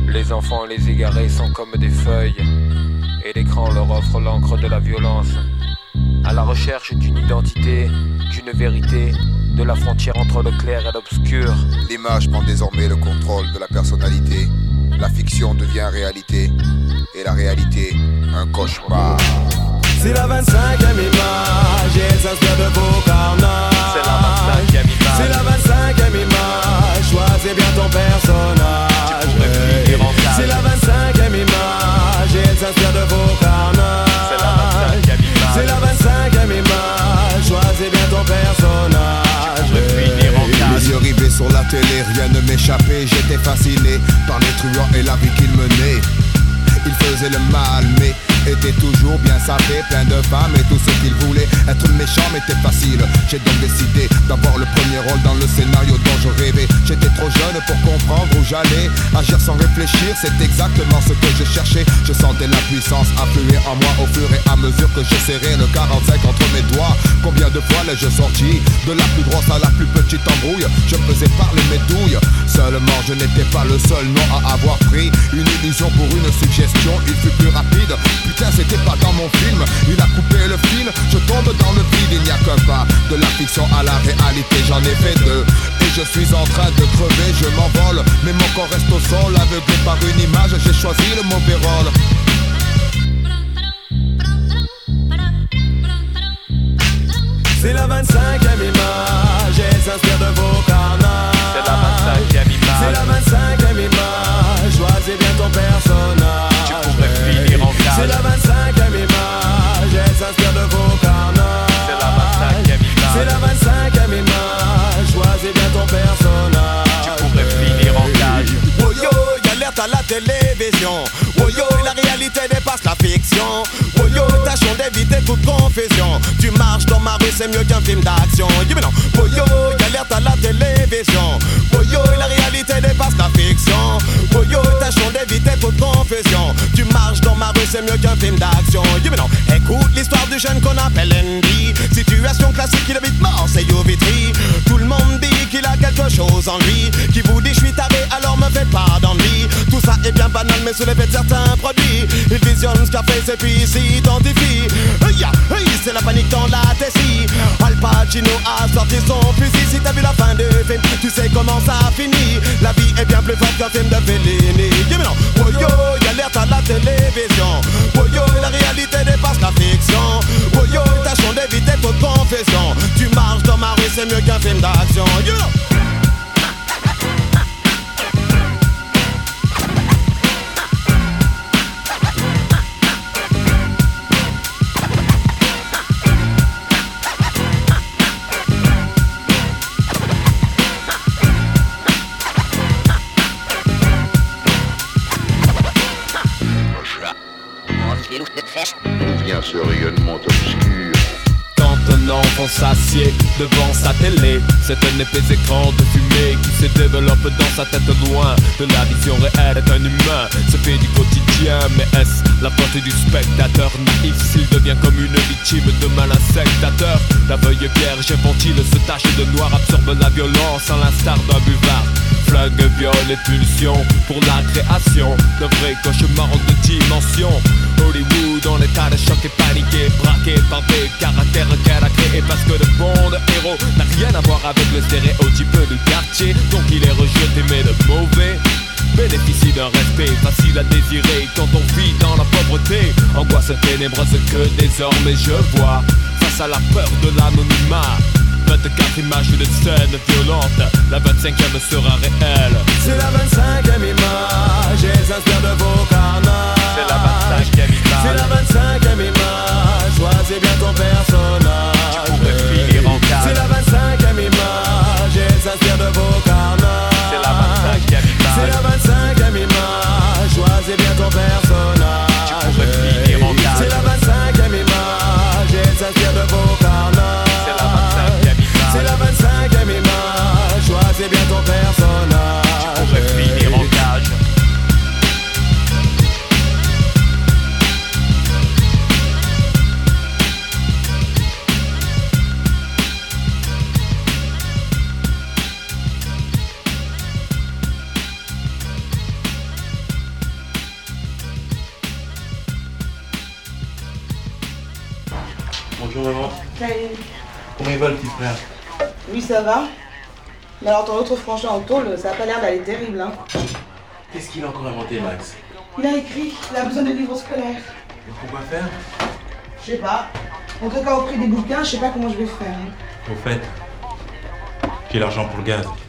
Les enfants et les égarés sont comme des feuilles, et l'écran leur offre l'encre de la violence. À la recherche d'une identité, d'une vérité, de la frontière entre le clair et l'obscur. L'image prend désormais le contrôle de la personnalité. La fiction devient réalité, et la réalité, un cauchemar. C'est la 25e image, et elle s'inspire de vos carnages. C'est la 25e image. C'est la 25e image, choisis bien ton personnage. Tu pourrais finir en cage. C'est la 25e image, et elle s'inspire de vos carnages. C'est la 25e image. C'est la 25e image, choisis bien ton personnage. Tu pourrais finir en cage. Les yeux rivés sur la télé, rien ne m'échappait. J'étais fasciné par les truands et la vie qu'ils menaient. Ils faisaient le mal mais étaient toujours bien sapés, plein de femmes et tout ce qu'ils voulaient. Être méchant m'était facile. J'ai donc décidé d'avoir le premier rôle dans le scénario dont je rêvais. J'étais trop jeune pour comprendre où j'allais. Agir sans réfléchir, c'est exactement ce que je cherchais. Je sentais la puissance affluer en moi au fur et à mesure que je serrais le 45 entre mes doigts. Combien de fois l'ai-je sorti de la plus grosse à la plus petite embrouille? Je faisais parler mes douilles. Seulement je n'étais pas le seul nom à avoir pris une illusion pour une suggestion. Il fut plus rapide. Putain, c'était pas dans mon film. Il a coupé le fil, je tombe dans le vide. Il n'y a qu'un pas de la fiction à la réalité. J'en ai fait deux et je suis en train de crever. Je m'envole, mais mon corps reste au sol. Aveuglé par une image, j'ai choisi le mauvais rôle. C'est la 25e image, elle s'inspire de vos carnages. C'est la 25e image. C'est la 25e image, choisis bien ton personnage. Tu pourrais finir en cage. C'est la 25e image, elle s'inspire de vos carnages. C'est la 25e image. C'est la 25e image, choisis bien ton personnage. Tu pourrais finir en cage. Oh yo, y'alerte à la télévision. Oh yo, la réalité dépasse la fiction. Oh yo, tâchons d'éviter toute confusion. Tu marches dans ma rue, c'est mieux qu'un film d'action. Dis mais non. Oh yo, y'alerte à la télévision. Oh yo, la réalité dépasse la fiction. Oh yo, tâchons d'éviter toute confusion. Tu marches dans ma rue, c'est mieux qu'un film d'action. Dis mais non. Écoute l'histoire du jeune qu'on appelle Andy. Situation classique, il habite Marseille au Vitry. Tout le monde dit qu'il a quelque chose en lui, qui vous dit je suis taré, alors me faites pas d'envie. Tout ça est bien banal mais sous l'effet de certains produits. Il visionne Scarface et puis il s'identifie. C'est la panique dans la tessie. Al Pacino a sorti son fusil. Si t'as vu la fin du film, tu sais comment ça finit. La vie est bien plus forte qu'un film de Fellini. Dis mais non. Oh yo, y'alerte à la télévision. Oh yo, la réalité dépasse la fiction. Oh yo, tâchons d'éviter toute confession. Tu marches dans ma rue, c'est mieux qu'un film d'action. You know. D'où vient ce rayonnement obscur? Quand un enfant s'assied devant sa télé, c'est un épais écran de fumée qui se développe dans sa tête loin de la vision réelle d'un humain. Se fait du quotidien, mais est-ce la faute du spectateur naïf s'il devient comme une victime de mal-insectateur? La veuille vierge infantile se tache de noir, absorbe la violence à l'instar d'un buvard. Flingue, viol et pulsion pour la création d'un vrai cauchemar de dimension. Hollywood en état de choc et paniqué, braqué par des caractères qu'elle a créés. Parce que le bon héros n'a rien à voir avec le stéréotype du quartier. Donc il est rejeté mais le mauvais bénéficie d'un respect facile à désirer quand on vit dans la pauvreté. Angoisse ténébreuse que désormais je vois face à la peur de l'anonymat. 24 images de scène violente, la 25e sera réelle. C'est la 25e image, elle s'inspire de vos carnages. C'est la 25e image. C'est la 25e image, choisis bien ton personnage. Tu pourrais finir en cage. C'est la 25e image, elle s'inspire de vos carnages. C'est la 25e image. C'est la 25e image, choisis bien ton personnage. Tu pourrais finir en cage. C'est la 25e image, elle s'inspire de vos carnages. C'est la 25e image. C'est la 25e image, choisis bien ton personnage. Tu pourrais finir en cage. Bonjour maman. Salut. Comment il va le petit frère? Oui, ça va. Mais alors ton autre franchement en tôle, ça a pas l'air d'aller terrible, hein. Qu'est-ce qu'il a encore inventé, Max? Il a écrit, il a besoin de livres scolaires. Et pourquoi faire? Je sais pas. En tout cas, au prix des bouquins, je sais pas comment je vais faire. Au fait, j'ai l'argent pour le gaz.